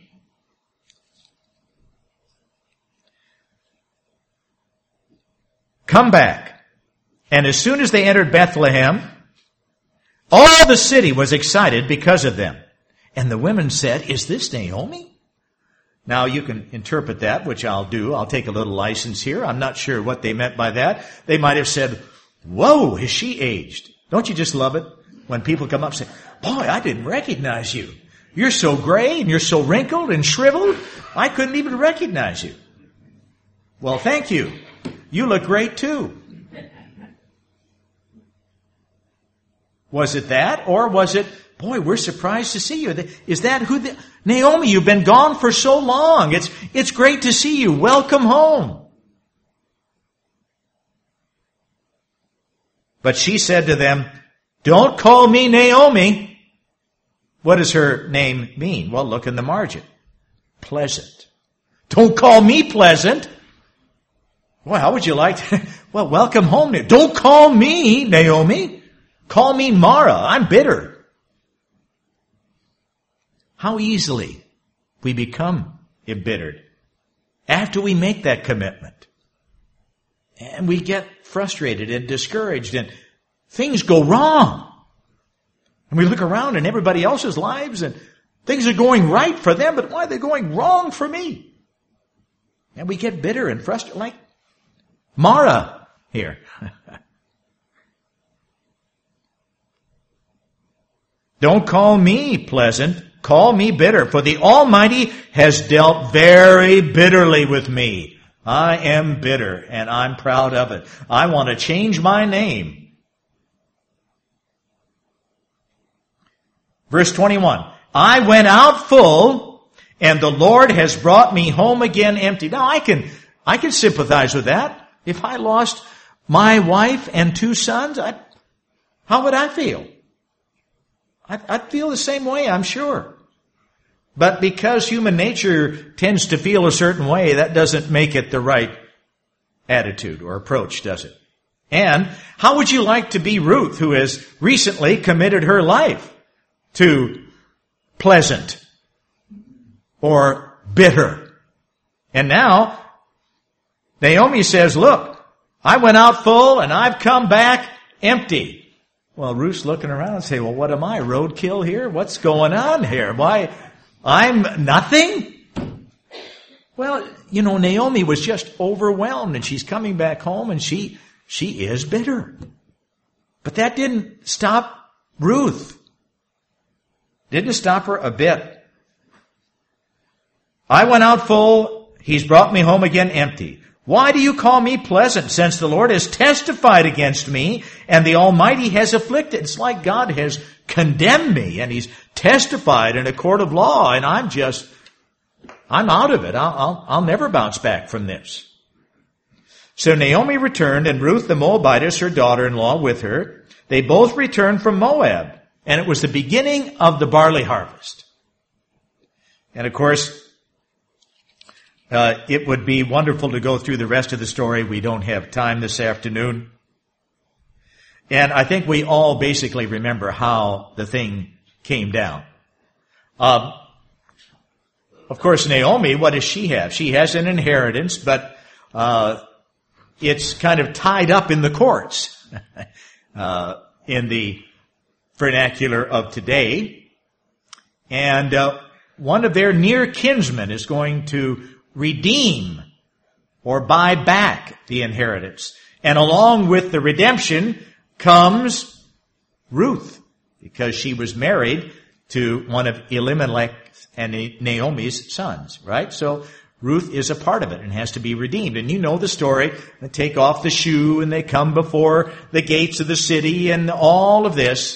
come back. And as soon as they entered Bethlehem, all the city was excited because of them. And the women said, is this Naomi? Now you can interpret that, which I'll do. I'll take a little license here. I'm not sure what they meant by that. They might have said, whoa, is she aged? Don't you just love it when people come up and say, boy, I didn't recognize you. You're so gray and you're so wrinkled and shriveled. I couldn't even recognize you. Well, thank you. You look great too. Was it that? Or was it, boy, we're surprised to see you. Is that who the, Naomi, you've been gone for so long. It's, it's great to see you. Welcome home. But she said to them, don't call me Naomi. What does her name mean? Well, look in the margin. Pleasant. Don't call me pleasant. Well, how would you like to? Well, welcome home. Don't call me Naomi. Call me Mara. I'm bitter. How easily we become embittered after we make that commitment. And we get frustrated and discouraged and things go wrong. And we look around in everybody else's lives and things are going right for them, but why are they going wrong for me? And we get bitter and frustrated like Mara here. Don't call me pleasant, call me bitter, for the Almighty has dealt very bitterly with me. I am bitter, and I'm proud of it. I want to change my name. Verse twenty-one, I went out full, and the Lord has brought me home again empty. Now, I can, I can sympathize with that. If I lost my wife and two sons, I, how would I feel? I'd, I'd feel the same way, I'm sure. But because human nature tends to feel a certain way, that doesn't make it the right attitude or approach, does it? And how would you like to be Ruth, who has recently committed her life to pleasant or bitter? And now, Naomi says, look, I went out full and I've come back empty. Well, Ruth's looking around and saying, well, what am I, roadkill here? What's going on here? Why, I'm nothing? Well, you know, Naomi was just overwhelmed and she's coming back home and she, she is bitter. But that didn't stop Ruth. Didn't stop her a bit. I went out full, he's brought me home again empty. Why do you call me pleasant, since the Lord has testified against me and the Almighty has afflicted? It's like God has condemned me and he's testified in a court of law, and I'm just, I'm out of it. I'll, I'll, I'll never bounce back from this. So Naomi returned, and Ruth the Moabitess, her daughter-in-law, with her. They both returned from Moab, and it was the beginning of the barley harvest. And of course, Uh, it would be wonderful to go through the rest of the story. We don't have time this afternoon. And I think we all basically remember how the thing came down. Um, of course, Naomi, what does she have? She has an inheritance, but uh, it's kind of tied up in the courts uh, in the vernacular of today. And uh, one of their near kinsmen is going to redeem or buy back the inheritance. And along with the redemption comes Ruth, because she was married to one of Elimelech and Naomi's sons, right? So Ruth is a part of it and has to be redeemed. And you know the story. They take off the shoe and they come before the gates of the city and all of this.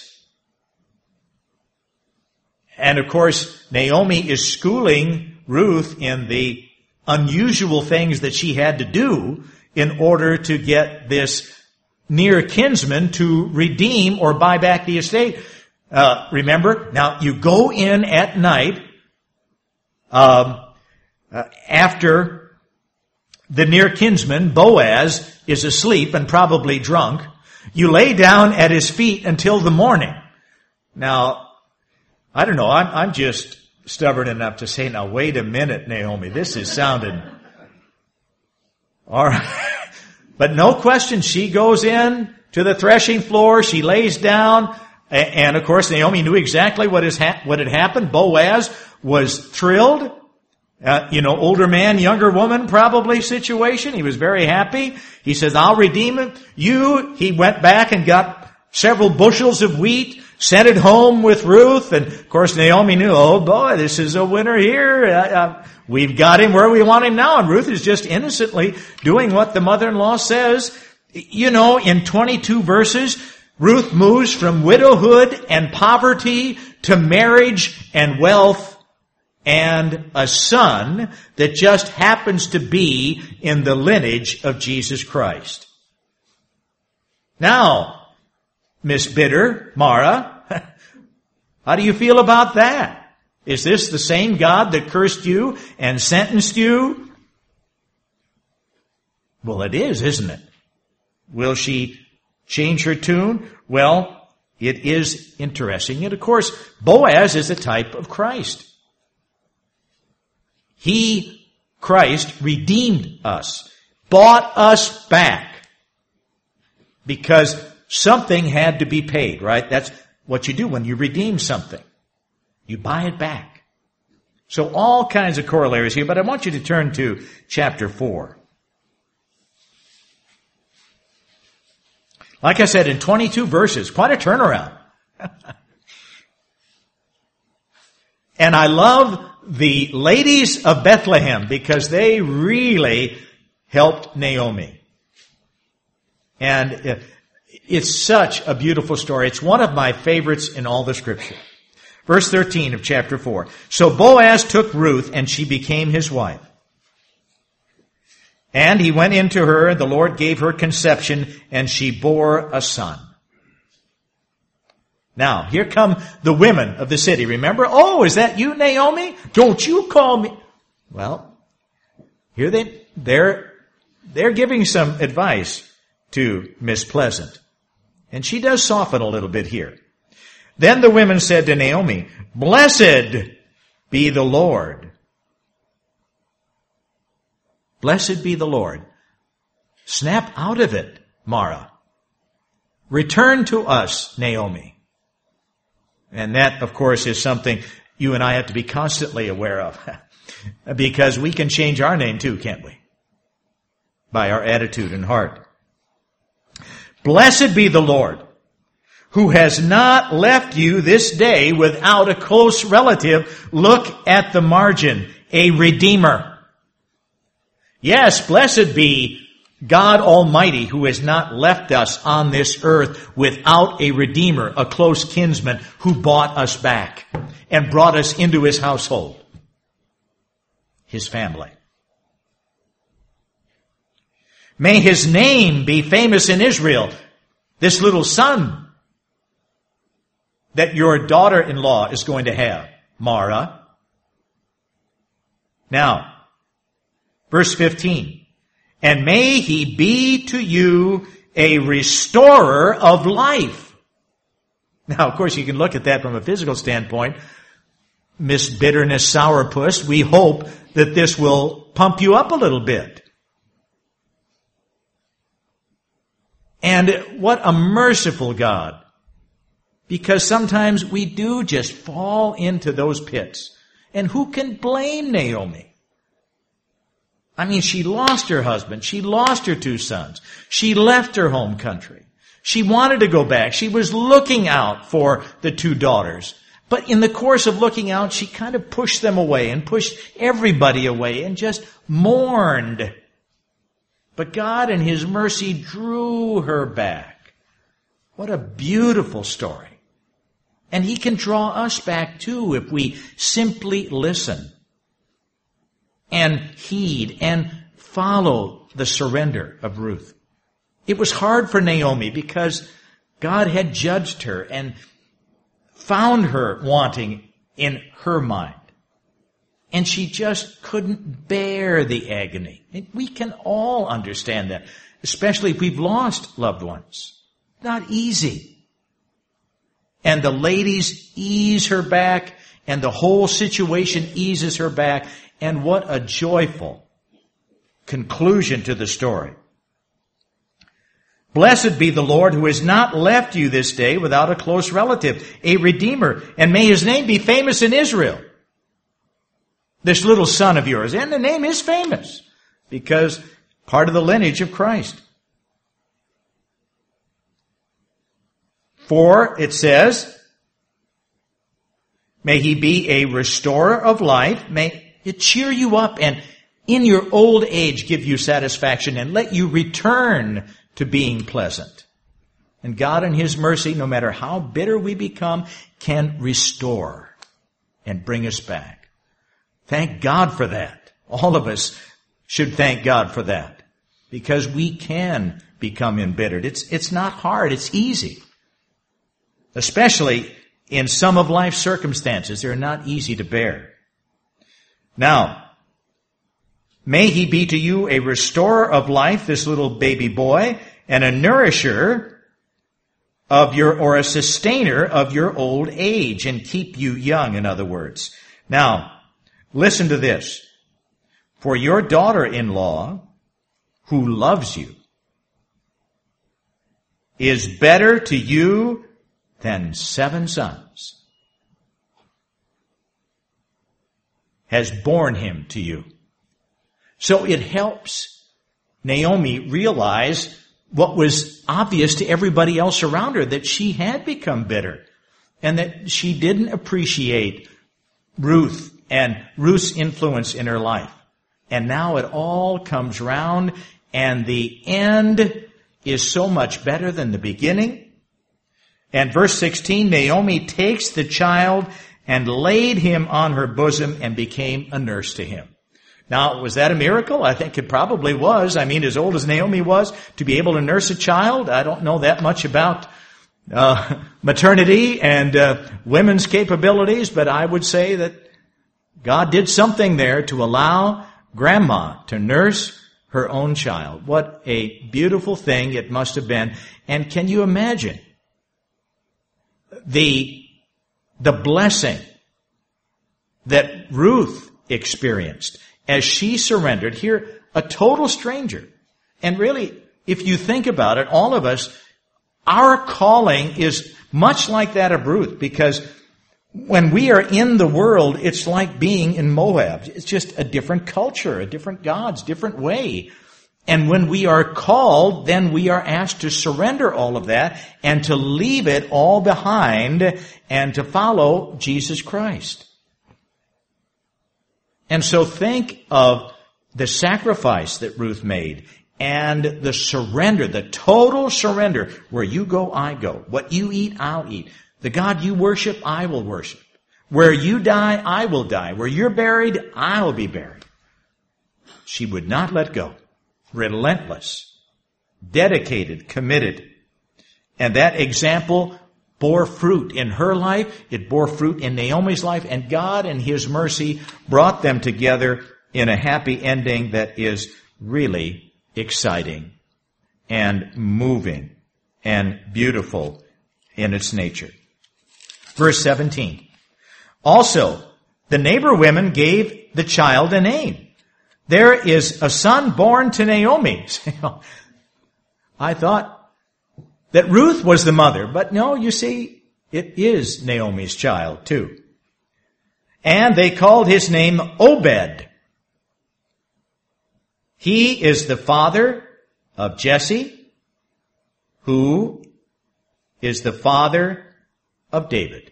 And of course, Naomi is schooling Ruth in the unusual things that she had to do in order to get this near kinsman to redeem or buy back the estate. Uh, remember, now you go in at night um, uh, after the near kinsman, Boaz, is asleep and probably drunk. You lay down at his feet until the morning. Now, I don't know, I'm, I'm just stubborn enough to say, now wait a minute, Naomi, this is sounding all right. But no question, she goes in to the threshing floor, she lays down, and of course Naomi knew exactly what is ha- what had happened. Boaz was thrilled. Uh, you know, older man, younger woman probably situation. He was very happy. He says, I'll redeem it. You, he went back and got several bushels of wheat, sent it home with Ruth, and of course Naomi knew, oh boy, this is a winner here. Uh, uh, we've got him where we want him now. And Ruth is just innocently doing what the mother-in-law says. You know, in twenty-two verses, Ruth moves from widowhood and poverty to marriage and wealth and a son that just happens to be in the lineage of Jesus Christ. Now, Miss Bitter, Mara, how do you feel about that? Is this the same God that cursed you and sentenced you? Well, it is, isn't it? Will she change her tune? Well, it is interesting. And of course, Boaz is a type of Christ. He, Christ, redeemed us, bought us back, because something had to be paid, right? That's what you do when you redeem something. You buy it back. So all kinds of corollaries here, but I want you to turn to chapter four. Like I said, in twenty-two verses, quite a turnaround. And I love the ladies of Bethlehem because they really helped Naomi. And it's such a beautiful story. It's one of my favorites in all the Scripture. Verse thirteen of chapter four. So Boaz took Ruth, and she became his wife. And he went into her, and the Lord gave her conception, and she bore a son. Now, here come the women of the city. Remember? Oh, is that you, Naomi? Don't you call me? Well, here they, they're, they're giving some advice to Miss Pleasant. And she does soften a little bit here. Then the women said to Naomi, Blessed be the Lord. Blessed be the Lord. Snap out of it, Mara. Return to us, Naomi. And that, of course, is something you and I have to be constantly aware of. Because we can change our name too, can't we? By our attitude and heart. Blessed be the Lord, who has not left you this day without a close relative. Look at the margin. a redeemer. Yes, blessed be God Almighty, who has not left us on this earth without a redeemer, a close kinsman who bought us back and brought us into his household, his family. May his name be famous in Israel. This little son that your daughter-in-law is going to have, Mara. Now, verse fifteen. And may he be to you a restorer of life. Now, of course, you can look at that from a physical standpoint. Miss Bitterness Sourpuss, we hope that this will pump you up a little bit. And what a merciful God. Because sometimes we do just fall into those pits. And who can blame Naomi? I mean, she lost her husband. She lost her two sons. She left her home country. She wanted to go back. She was looking out for the two daughters. But in the course of looking out, she kind of pushed them away and pushed everybody away and just mourned. But God in his mercy drew her back. What a beautiful story. And he can draw us back too if we simply listen and heed and follow the surrender of Ruth. It was hard for Naomi because God had judged her and found her wanting in her mind. And she just couldn't bear the agony. And we can all understand that, especially if we've lost loved ones. Not easy. And the ladies ease her back, and the whole situation eases her back. And what a joyful conclusion to the story. Blessed be the Lord who has not left you this day without a close relative, a redeemer, and may his name be famous in Israel. This little son of yours, and the name is famous because part of the lineage of Christ. For, it says, may he be a restorer of life, may it cheer you up and in your old age give you satisfaction and let you return to being pleasant. And God in his mercy, no matter how bitter we become, can restore and bring us back. Thank God for that. All of us should thank God for that because we can become embittered. It's, it's not hard. It's easy. Especially in some of life's circumstances. They're not easy to bear. Now, may he be to you a restorer of life, this little baby boy, and a nourisher of your, or a sustainer of your old age, and keep you young, in other words. Now, listen to this. For your daughter-in-law, who loves you, is better to you than seven sons, has borne him to you. So it helps Naomi realize what was obvious to everybody else around her, that she had become bitter and that she didn't appreciate Ruth and Ruth's influence in her life. And now it all comes round, and the end is so much better than the beginning. And verse sixteen, Naomi takes the child and laid him on her bosom and became a nurse to him. Now, was that a miracle? I think it probably was. I mean, as old as Naomi was, to be able to nurse a child, I don't know that much about uh, maternity and uh, women's capabilities, but I would say that God did something there to allow grandma to nurse her own child. What a beautiful thing it must have been. And can you imagine the, the blessing that Ruth experienced as she surrendered? Here, a total stranger. And really, if you think about it, all of us, our calling is much like that of Ruth, because when we are in the world, it's like being in Moab. It's just a different culture, a different gods, different way. And when we are called, then we are asked to surrender all of that and to leave it all behind and to follow Jesus Christ. And so think of the sacrifice that Ruth made and the surrender, the total surrender. Where you go, I go. What you eat, I'll eat. The God you worship, I will worship. Where you die, I will die. Where you're buried, I'll be buried. She would not let go. Relentless, dedicated, committed. And that example bore fruit in her life. It bore fruit in Naomi's life. And God in His mercy brought them together in a happy ending that is really exciting and moving and beautiful in its nature. Verse seventeen. Also, the neighbor women gave the child a name. There is a son born to Naomi. I thought that Ruth was the mother, but no, you see, it is Naomi's child too. And they called his name Obed. He is the father of Jesse, who is the father of David.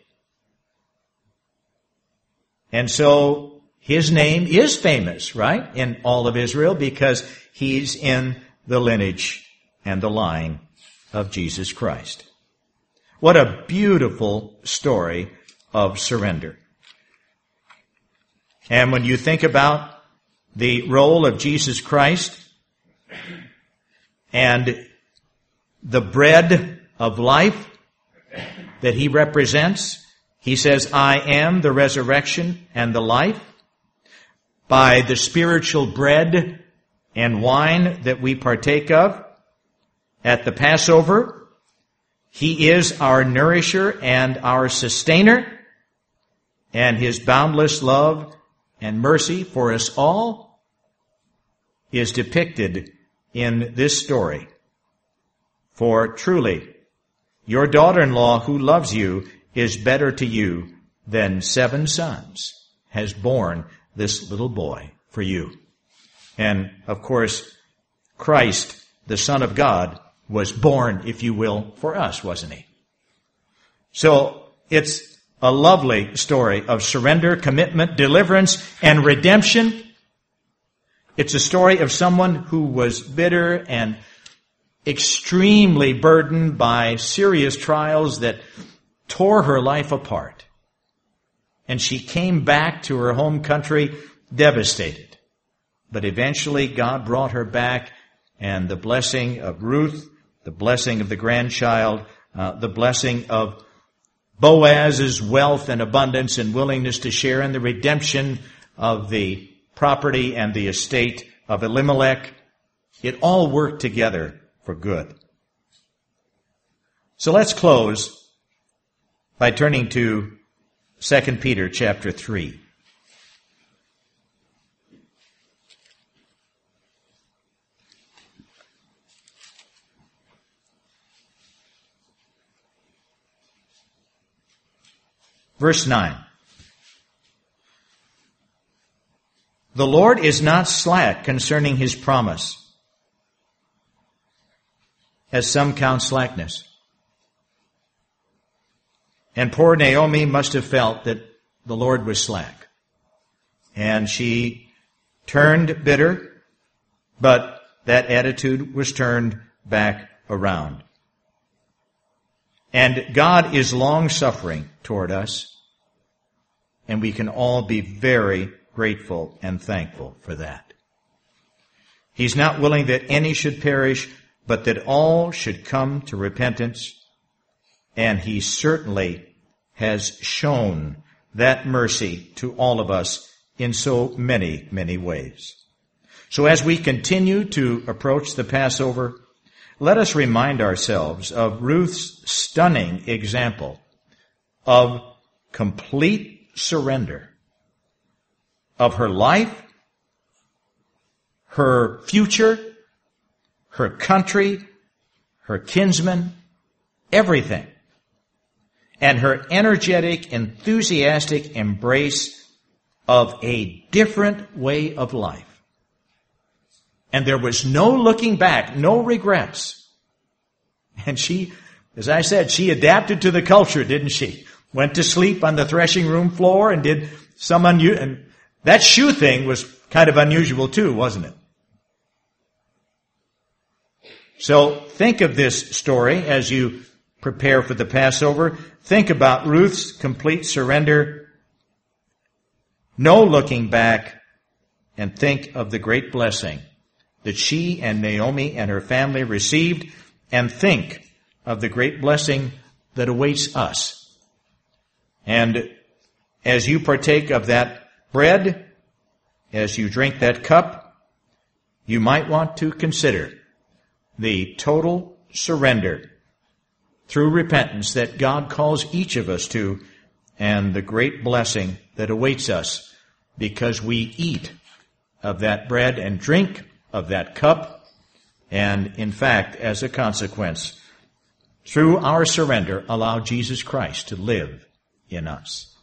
And so his name is famous, right, in all of Israel because he's in the lineage and the line of Jesus Christ. What a beautiful story of surrender. And when you think about the role of Jesus Christ and the bread of life that He represents, He says, I am the resurrection and the life. By the spiritual bread and wine that we partake of at the Passover, He is our nourisher and our sustainer, and His boundless love and mercy for us all is depicted in this story. For truly, your daughter-in-law who loves you is better to you than seven sons, has borne this little boy for you. And, of course, Christ, the Son of God, was born, if you will, for us, wasn't He? So, it's a lovely story of surrender, commitment, deliverance, and redemption. It's a story of someone who was bitter and extremely burdened by serious trials that tore her life apart. And she came back to her home country devastated. But eventually God brought her back, and the blessing of Ruth, the blessing of the grandchild, uh, the blessing of Boaz's wealth and abundance and willingness to share in the redemption of the property and the estate of Elimelech, it all worked together for good. So let's close by turning to Second Peter chapter three. Verse nine. The Lord is not slack concerning His promise, as some count slackness. And poor Naomi must have felt that the Lord was slack. And she turned bitter, but that attitude was turned back around. And God is long-suffering toward us, and we can all be very grateful and thankful for that. He's not willing that any should perish, but that all should come to repentance. And He certainly has shown that mercy to all of us in so many, many ways. So as we continue to approach the Passover, let us remind ourselves of Ruth's stunning example of complete surrender of her life, her future, her country, her kinsmen, everything, and her energetic, enthusiastic embrace of a different way of life. And there was no looking back, no regrets. And she, as I said, she adapted to the culture, didn't she? Went to sleep on the threshing room floor and did some unu- and That shoe thing was kind of unusual too, wasn't it? So think of this story as you prepare for the Passover. Think about Ruth's complete surrender, no looking back, and think of the great blessing that she and Naomi and her family received, and think of the great blessing that awaits us. And as you partake of that bread, as you drink that cup, you might want to consider the total surrender through repentance that God calls each of us to, and the great blessing that awaits us because we eat of that bread and drink of that cup, and in fact, as a consequence, through our surrender, allow Jesus Christ to live in us.